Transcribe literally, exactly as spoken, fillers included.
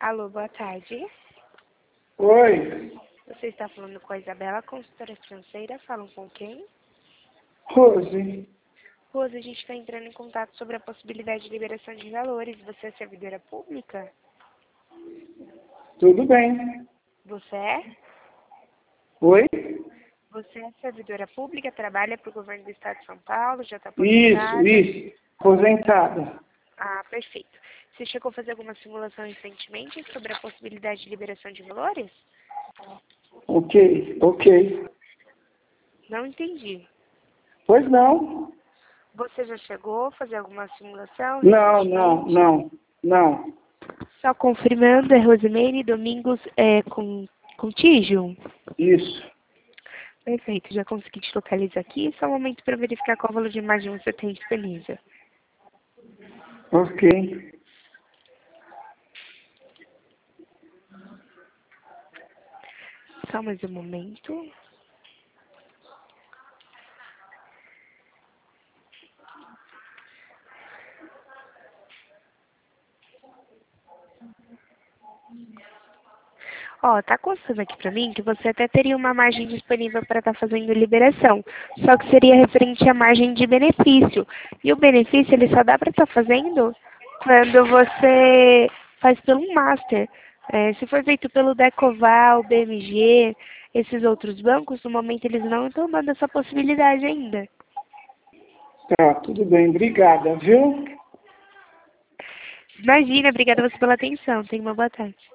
Alô, boa tarde. Oi, Você está falando com a Isabela, consultora financeira. Falam com quem? Rose. Rose, a gente está entrando em contato sobre a possibilidade de liberação de valores. Você é servidora pública? Tudo bem? Você é? Oi? Você é servidora pública, trabalha para o governo do estado de São Paulo, já está Isso, aposentada? isso. Aposentada. Ah, perfeito. Você chegou a fazer alguma simulação recentemente sobre a possibilidade de liberação de valores? Ok, ok. Não entendi. Pois não? Você já chegou a fazer alguma simulação Não, não, recentemente? não, não. Só confirmando, é Rosemary Domingos é, com, com Tijo? Isso. Perfeito, já consegui te localizar aqui. Só um momento para verificar qual valor de imagem você tem disponível. Ok. Só mais um momento. Ó, tá constando aqui pra mim que você até teria uma margem disponível para estar fazendo liberação. Só que seria referente à margem de benefício. E o benefício, ele só dá para estar fazendo quando você faz pelo Master. É, se for feito pelo Decoval, B M G, esses outros bancos, no momento eles não estão dando essa possibilidade ainda. Tá, tudo bem. Obrigada, viu? Imagina, obrigada a você pela atenção. Tenha uma boa tarde.